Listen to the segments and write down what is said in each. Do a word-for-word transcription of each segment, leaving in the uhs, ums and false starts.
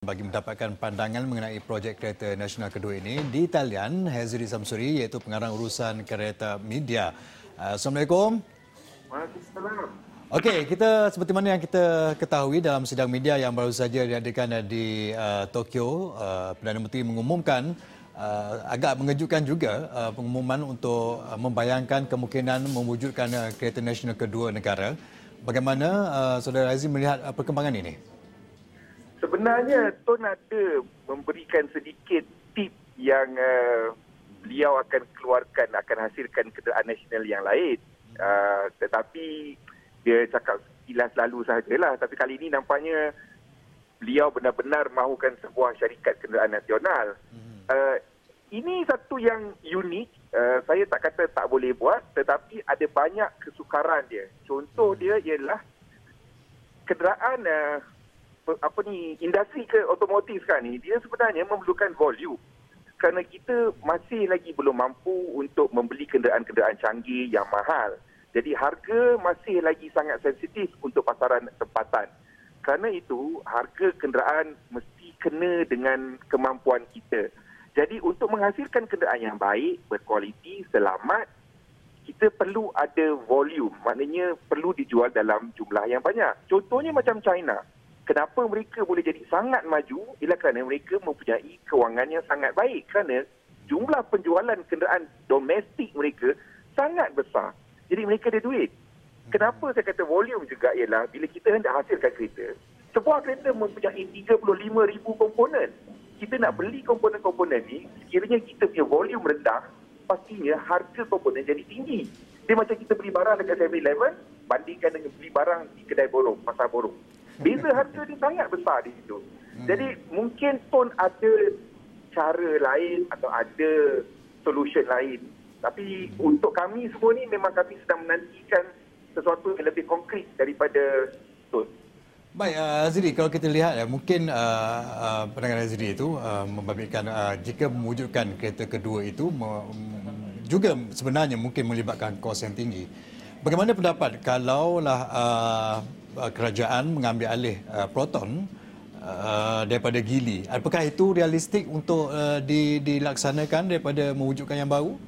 Bagi mendapatkan pandangan mengenai projek kereta nasional kedua ini di talian Hazri Samsuri iaitu pengarang urusan kereta media. Assalamualaikum. Waalaikumsalam. Okey, kita seperti mana yang kita ketahui dalam sidang media yang baru saja diadakan di uh, Tokyo, uh, Perdana Menteri mengumumkan uh, agak mengejutkan juga uh, pengumuman untuk uh, membayangkan kemungkinan mewujudkan uh, kereta nasional kedua negara. Bagaimana uh, Saudara Hazri melihat uh, perkembangan ini? Sebenarnya Tun ada memberikan sedikit tip yang uh, beliau akan keluarkan, akan hasilkan kenderaan nasional yang lain. Uh, tetapi dia cakap sekilas lalu sahajalah. Tapi kali ini nampaknya beliau benar-benar mahukan sebuah syarikat kenderaan nasional. Uh, ini satu yang unik. Uh, saya tak kata tak boleh buat, tetapi ada banyak kesukaran dia. Contoh dia ialah kenderaan uh, apa ni, industri ke otomotif sekarang ni, dia sebenarnya memerlukan volume. Kerana kita masih lagi belum mampu untuk membeli kenderaan-kenderaan canggih yang mahal. Jadi harga masih lagi sangat sensitif untuk pasaran tempatan. Kerana itu, harga kenderaan mesti kena dengan kemampuan kita. Jadi untuk menghasilkan kenderaan yang baik, berkualiti, selamat, kita perlu ada volume. Maknanya perlu dijual dalam jumlah yang banyak. Contohnya macam China. Kenapa mereka boleh jadi sangat maju? Ialah kerana mereka mempunyai kewangan yang sangat baik. Kerana jumlah penjualan kenderaan domestik mereka sangat besar. Jadi mereka ada duit. Kenapa saya kata volume juga ialah bila kita hendak hasilkan kereta, sebuah kereta mempunyai tiga puluh lima ribu komponen. Kita nak beli komponen-komponen ni, sekiranya kita punya volume rendah, pastinya harga komponen jadi tinggi. Dia macam kita beli barang dekat seven eleven, bandingkan dengan beli barang di kedai borong, pasar borong. Beza harga dia sangat besar di situ. Hmm. Jadi mungkin pun ada cara lain atau ada solution lain. Tapi hmm. untuk kami semua ni memang kami sedang menantikan sesuatu yang lebih konkret daripada Tun. Baik, uh, Azri, kalau kita lihat ya, mungkin uh, uh, pendengar Azri itu uh, membabitkan uh, jika mewujudkan kereta kedua itu me- juga sebenarnya mungkin melibatkan kos yang tinggi. Bagaimana pendapat kalaulah uh, kerajaan mengambil alih uh, Proton uh, daripada Geely? Apakah itu realistik untuk uh, di, dilaksanakan daripada mewujudkan yang baru?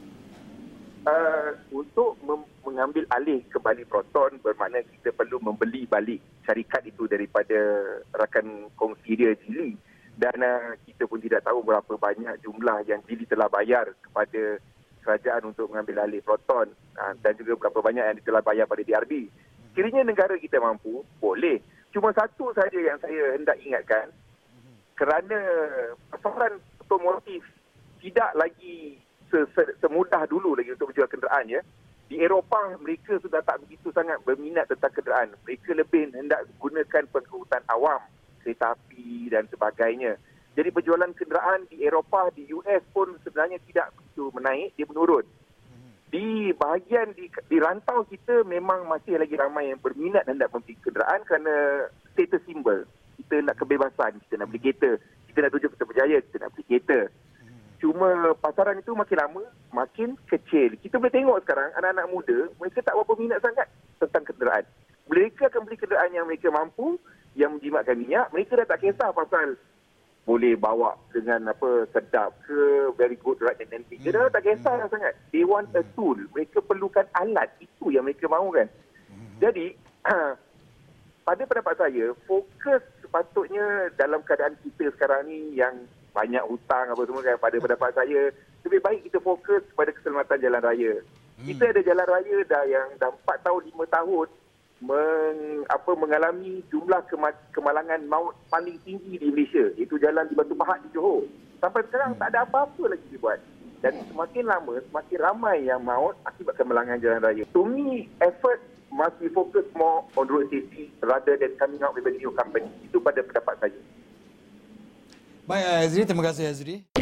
Uh, untuk mem- mengambil alih kembali Proton bermakna kita perlu membeli balik syarikat itu daripada rakan kongsi dia Geely. Dan uh, kita pun tidak tahu berapa banyak jumlah yang Geely telah bayar kepada kerajaan untuk mengambil alih Proton uh, dan juga berapa banyak yang telah bayar pada D R B. Sekiranya negara kita mampu, boleh. Cuma satu saja yang saya hendak ingatkan, kerana pasaran otomotif tidak lagi semudah dulu lagi untuk menjual kenderaan. Ya. Di Eropah, mereka sudah tak begitu sangat berminat tentang kenderaan. Mereka lebih hendak gunakan pengangkutan awam, kereta api dan sebagainya. Jadi penjualan kenderaan di Eropah, di U S pun sebenarnya tidak begitu menaik, dia menurun. Di bahagian di, di rantau kita memang masih lagi ramai yang berminat hendak membeli kenderaan kerana status simbol. Kita nak kebebasan, kita nak beli kereta. Kita nak tuju Kota Berjaya, kita nak beli kereta. Cuma pasaran itu makin lama, makin kecil. Kita boleh tengok sekarang anak-anak muda, mereka tak berapa minat sangat tentang kenderaan. Mereka akan beli kenderaan yang mereka mampu, yang menjimatkan minyak. Mereka dah tak kisah pasal boleh bawa dengan apa sedap ke, very good ride and everything. Dia dah tak kisah hmm. sangat. They want a tool. Mereka perlukan alat. Itu yang mereka mahukan. Hmm. Jadi, pada pendapat saya, fokus sepatutnya dalam keadaan kita sekarang ni yang banyak hutang apa semua kan. Pada pendapat saya, lebih baik kita fokus pada keselamatan jalan raya. Hmm. Kita ada jalan raya dah yang dah empat tahun, lima tahun Meng, apa, mengalami jumlah kema- kemalangan maut paling tinggi di Malaysia. Itu jalan di Batu Pahat di Johor. Sampai sekarang hmm. tak ada apa-apa lagi dibuat. Dan semakin lama, semakin ramai yang maut akibat kemalangan jalan raya. To me, effort must be focused more on road safety rather than coming out with a new company. Itu pada pendapat saya. Baik, Azri. Terima kasih, Azri.